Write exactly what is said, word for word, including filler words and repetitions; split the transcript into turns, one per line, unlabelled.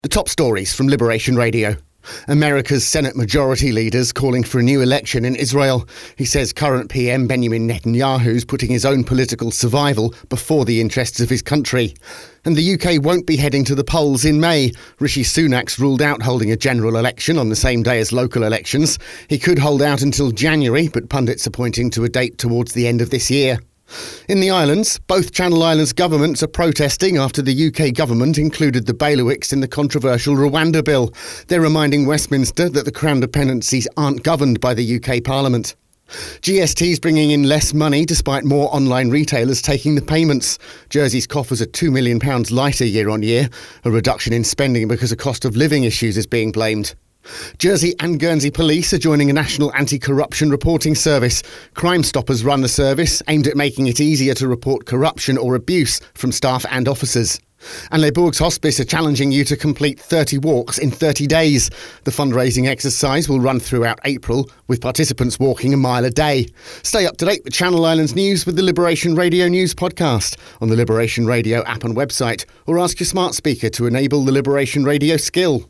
The top stories from Liberation Radio. America's Senate Majority Leader's calling for a new election in Israel. He says current P M Benjamin Netanyahu's putting his own political survival before the interests of his country. And the U K won't be heading to the polls in May. Rishi Sunak's ruled out holding a general election on the same day as local elections. He could hold out until January, but pundits are pointing to a date towards the end of this year. In the islands, both Channel Islands governments are protesting after the U K government included the bailiwicks in the controversial Rwanda bill. They're reminding Westminster that the Crown dependencies aren't governed by the U K Parliament. G S T's bringing in less money despite more online retailers taking the payments. Jersey's coffers are two million pounds lighter year on year. A reduction in spending because of cost of living issues is being blamed. Jersey and Guernsey police are joining a national anti-corruption reporting service. Crime Stoppers run the service, aimed at making it easier to report corruption or abuse from staff and officers. And Les Bourgs Hospice are challenging you to complete thirty walks in thirty days. The fundraising exercise will run throughout April, with participants walking a mile a day. Stay up to date with Channel Islands news with the Liberation Radio News podcast on the Liberation Radio app and website, or ask your smart speaker to enable the Liberation Radio skill.